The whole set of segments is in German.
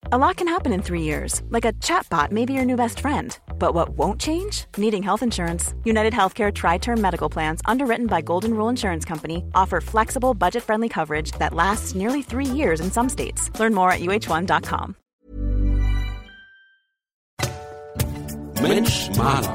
A lot can happen in 3 years, like a chatbot may be your new best friend. But what won't change? Needing health insurance. United Healthcare Tri-Term Medical Plans, underwritten by Golden Rule Insurance Company, offer flexible, budget-friendly coverage that lasts nearly 3 years in some states. Learn more at uh1.com. Mensch Maler.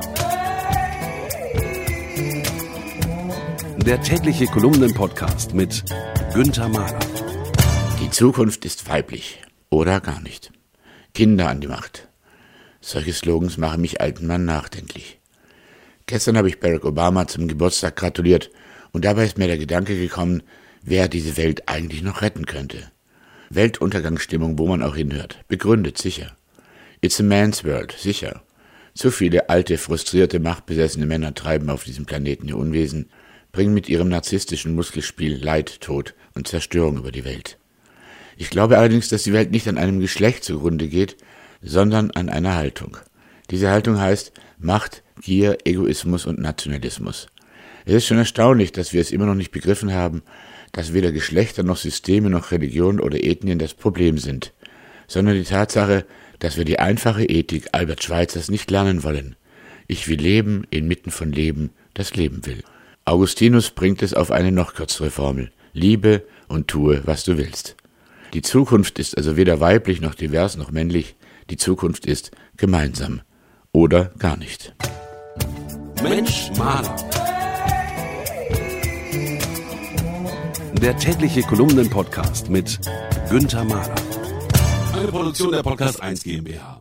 Der tägliche Kolumnen-Podcast mit Günther Mahler. Die Zukunft ist weiblich oder gar nicht. Kinder an die Macht. Solche Slogans machen mich alten Mann nachdenklich. Gestern habe ich Barack Obama zum Geburtstag gratuliert und dabei ist mir der Gedanke gekommen, wer diese Welt eigentlich noch retten könnte. Weltuntergangsstimmung, wo man auch hinhört. Begründet, sicher. It's a man's world, sicher. So viele alte, frustrierte, machtbesessene Männer treiben auf diesem Planeten ihr Unwesen, bringen mit ihrem narzisstischen Muskelspiel Leid, Tod und Zerstörung über die Welt. Ich glaube allerdings, dass die Welt nicht an einem Geschlecht zugrunde geht, sondern an einer Haltung. Diese Haltung heißt Macht, Gier, Egoismus und Nationalismus. Es ist schon erstaunlich, dass wir es immer noch nicht begriffen haben, dass weder Geschlechter noch Systeme noch Religionen oder Ethnien das Problem sind, sondern die Tatsache, dass wir die einfache Ethik Albert Schweitzers nicht lernen wollen. Ich will leben, inmitten von Leben, das Leben will. Augustinus bringt es auf eine noch kürzere Formel. Liebe und tue, was du willst. Die Zukunft ist also weder weiblich noch divers noch männlich. Die Zukunft ist gemeinsam. Oder gar nicht. Mensch Maler. Der tägliche Kolumnen-Podcast mit Günther Mahler. Eine Produktion der Podcast 1 GmbH.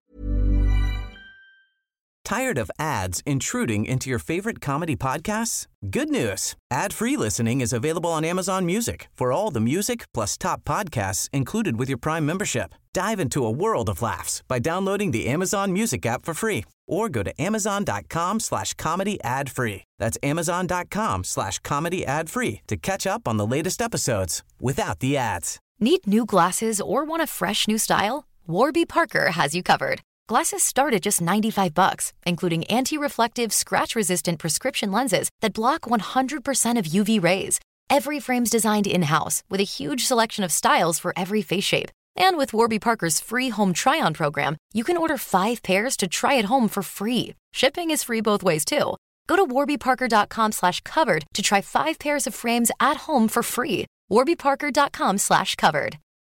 Tired of ads intruding into your favorite comedy podcasts? Good news. Ad-free listening is available on Amazon Music for all the music plus top podcasts included with your Prime membership. Dive into a world of laughs by downloading the Amazon Music app for free or go to amazon.com/comedy ad-free. That's amazon.com/comedy ad-free to catch up on the latest episodes without the ads. Need new glasses or want a fresh new style? Warby Parker has you covered. Glasses start at just $95, including anti-reflective, scratch-resistant prescription lenses that block 100% of UV rays. Every frame's designed in-house with a huge selection of styles for every face shape. And with Warby Parker's free home try-on program, you can order 5 pairs to try at home for free. Shipping is free both ways, too. Go to warbyparker.com/covered to try 5 pairs of frames at home for free. warbyparker.com/covered.